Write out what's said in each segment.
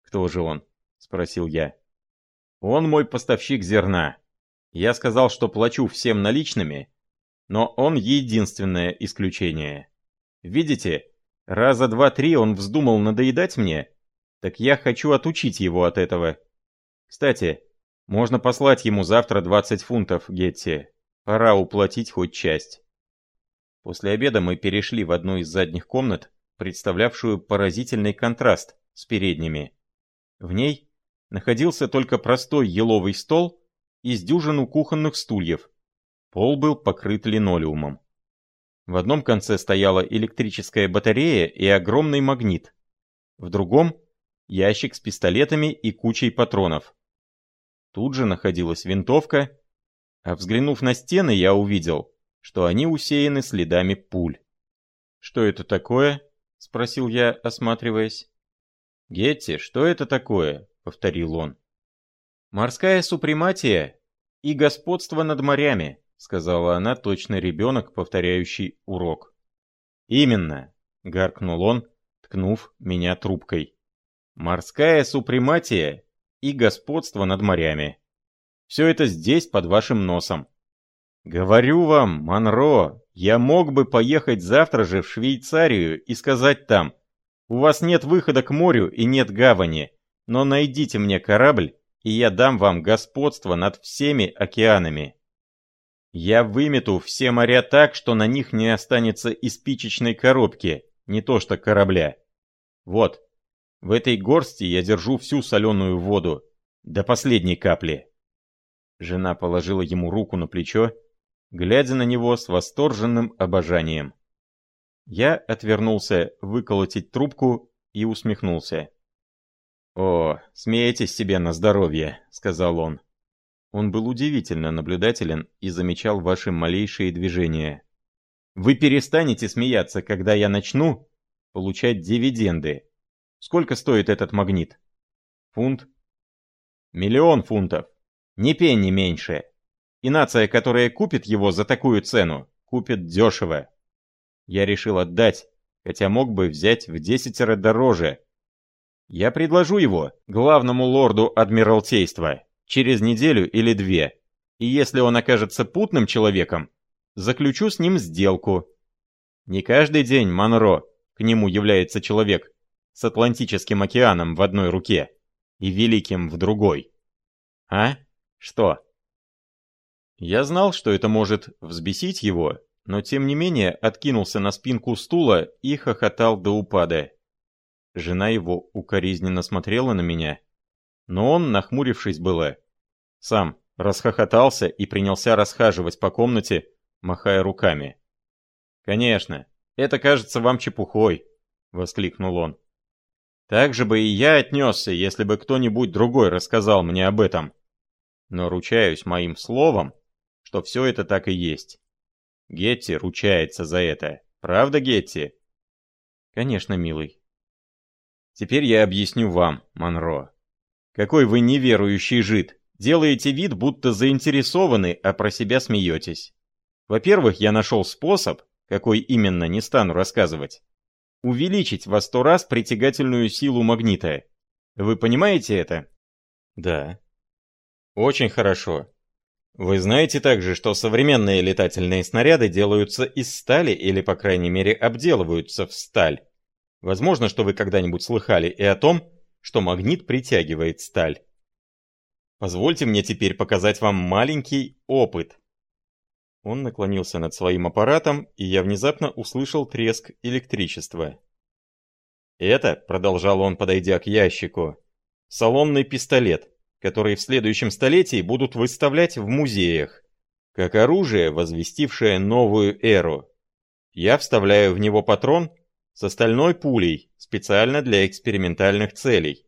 «Кто же он?» — спросил я. «Он мой поставщик зерна. Я сказал, что плачу всем наличными, но он единственное исключение. Видите, раза 2-3 он вздумал надоедать мне, так я хочу отучить его от этого. Кстати, можно послать ему завтра 20 фунтов, Гетти. Пора уплатить хоть часть». После обеда мы перешли в одну из задних комнат, представлявшую поразительный контраст с передними. В ней находился только простой еловый стол и с дюжину кухонных стульев. Пол был покрыт линолеумом. В одном конце стояла электрическая батарея и огромный магнит. В другом — ящик с пистолетами и кучей патронов. Тут же находилась винтовка, а взглянув на стены, я увидел, что они усеяны следами пуль. «Что это такое?» — спросил я, осматриваясь. «Гетти, что это такое?» — повторил он. «Морская супрематия и господство над морями», — сказала она, точно ребенок, повторяющий урок. «Именно», — гаркнул он, ткнув меня трубкой. «Морская супрематия и господство над морями. Все это здесь, под вашим носом. Говорю вам, Монро, я мог бы поехать завтра же в Швейцарию и сказать там: у вас нет выхода к морю и нет гавани, но найдите мне корабль, и я дам вам господство над всеми океанами. Я вымету все моря так, что на них не останется и спичечной коробки, не то что корабля. Вот, в этой горсти я держу всю соленую воду, до последней капли». Жена положила ему руку на плечо, глядя на него с восторженным обожанием. Я отвернулся выколотить трубку и усмехнулся. «О, смеетесь себе на здоровье», — сказал он. Он был удивительно наблюдателен и замечал ваши малейшие движения. «Вы перестанете смеяться, когда я начну получать дивиденды. Сколько стоит этот магнит? Фунт? 1 000 000 фунтов. Ни пенни меньше. И нация, которая купит его за такую цену, купит дешево. Я решил отдать, хотя мог бы взять в 10 дороже. Я предложу его главному лорду Адмиралтейства через неделю или 2, и если он окажется путным человеком, заключу с ним сделку. Не каждый день, Монро, к нему является человек с Атлантическим океаном в одной руке и Великим в другой. А? Что?» Я знал, что это может взбесить его, но тем не менее откинулся на спинку стула и хохотал до упада. Жена его укоризненно смотрела на меня, но он, нахмурившись было, сам расхохотался и принялся расхаживать по комнате, махая руками. «Конечно, это кажется вам чепухой», — воскликнул он. «Так же бы и я отнесся, если бы кто-нибудь другой рассказал мне об этом. Но ручаюсь моим словом, что все это так и есть. Гетти ручается за это. Правда, Гетти?» «Конечно, милый». «Теперь я объясню вам, Монро. Какой вы неверующий жид. Делаете вид, будто заинтересованы, а про себя смеетесь. Во-первых, я нашел способ, какой именно, не стану рассказывать, увеличить во 100 раз притягательную силу магнита. Вы понимаете это?» «Да». «Очень хорошо. Вы знаете также, что современные летательные снаряды делаются из стали или, по крайней мере, обделываются в сталь. Возможно, что вы когда-нибудь слыхали и о том, что магнит притягивает сталь. Позвольте мне теперь показать вам маленький опыт». Он наклонился над своим аппаратом, и я внезапно услышал треск электричества. «Это», — продолжал он, подойдя к ящику, — «салонный пистолет, который в следующем столетии будут выставлять в музеях, как оружие, возвестившее новую эру. Я вставляю в него патрон с стальной пулей, специально для экспериментальных целей.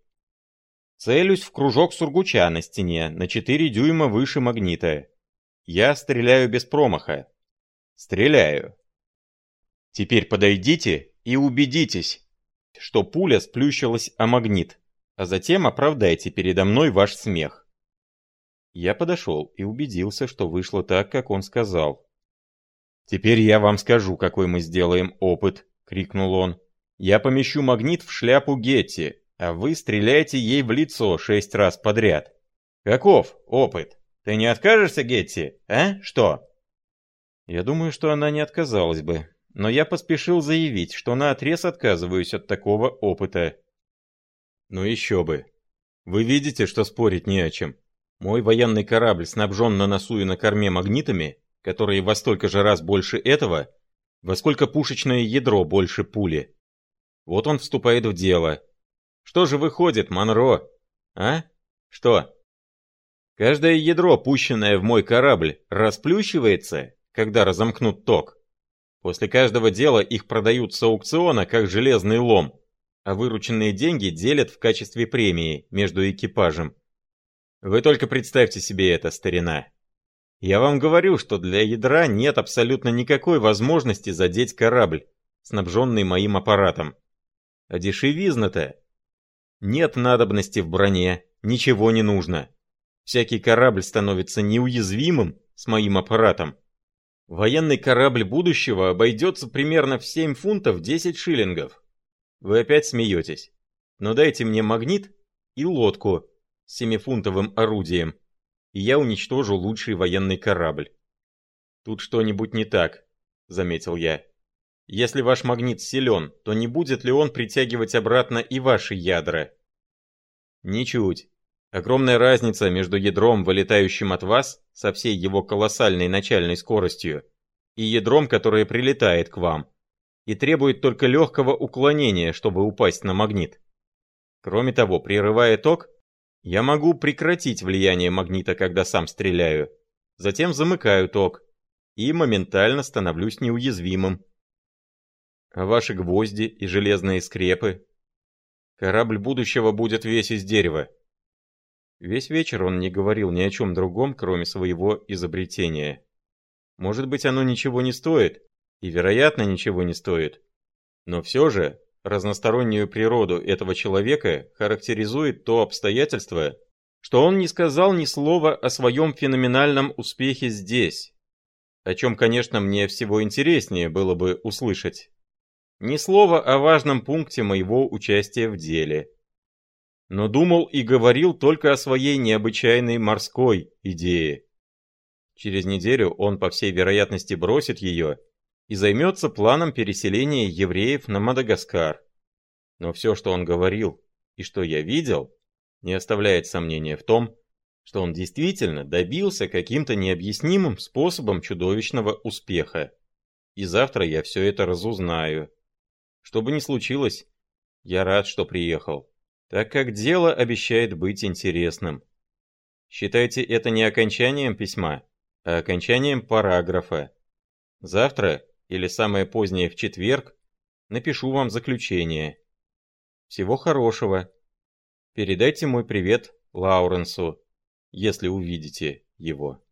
Целюсь в кружок сургуча на стене, на 4 дюйма выше магнита. Я стреляю без промаха. Стреляю. Теперь подойдите и убедитесь, что пуля сплющилась о магнит, а затем оправдайте передо мной ваш смех». Я подошел и убедился, что вышло так, как он сказал. «Теперь я вам скажу, какой мы сделаем опыт», — крикнул он. «Я помещу магнит в шляпу Гетти, а вы стреляете ей в лицо 6 раз подряд. Каков опыт? Ты не откажешься, Гетти, а? Что? Я думаю, что она не отказалась бы, но я поспешил заявить, что наотрез отказываюсь от такого опыта. Ну еще бы. Вы видите, что спорить не о чем. Мой военный корабль снабжен на носу и на корме магнитами, которые во столько же раз больше этого, во сколько пушечное ядро больше пули. Вот он вступает в дело. Что же выходит, Монро? А? Что? Каждое ядро, пущенное в мой корабль, расплющивается, когда разомкнут ток. После каждого дела их продают с аукциона, как железный лом, а вырученные деньги делят в качестве премии между экипажем. Вы только представьте себе это, старина. Я вам говорю, что для ядра нет абсолютно никакой возможности задеть корабль, снабженный моим аппаратом. А дешевизна-то? Нет надобности в броне, ничего не нужно. Всякий корабль становится неуязвимым с моим аппаратом. Военный корабль будущего обойдется примерно в 7 фунтов 10 шиллингов. Вы опять смеетесь. Но дайте мне магнит и лодку с 7-фунтовым орудием, и я уничтожу лучший военный корабль. Тут что-нибудь не так, заметил я. Если ваш магнит силен, то не будет ли он притягивать обратно и ваши ядра? Ничуть. Огромная разница между ядром, вылетающим от вас со всей его колоссальной начальной скоростью, и ядром, которое прилетает к вам, и требует только легкого уклонения, чтобы упасть на магнит. Кроме того, прерывая ток, я могу прекратить влияние магнита, когда сам стреляю, затем замыкаю ток и моментально становлюсь неуязвимым. А ваши гвозди и железные скрепы? Корабль будущего будет весь из дерева. Весь вечер он не говорил ни о чем другом, кроме своего изобретения. Может быть, оно ничего не стоит, и, вероятно, ничего не стоит. Но все же, разностороннюю природу этого человека характеризует то обстоятельство, что он не сказал ни слова о своем феноменальном успехе здесь, о чем, конечно, мне всего интереснее было бы услышать. Ни слова о важном пункте моего участия в деле. Но думал и говорил только о своей необычайной морской идее. Через неделю он, по всей вероятности, бросит ее и займется планом переселения евреев на Мадагаскар. Но все, что он говорил и что я видел, не оставляет сомнения в том, что он действительно добился каким-то необъяснимым способом чудовищного успеха. И завтра я все это разузнаю. Что бы ни случилось, я рад, что приехал, так как дело обещает быть интересным. Считайте это не окончанием письма, а окончанием параграфа. Завтра, или самое позднее в четверг, напишу вам заключение. Всего хорошего. Передайте мой привет Лауренсу, если увидите его.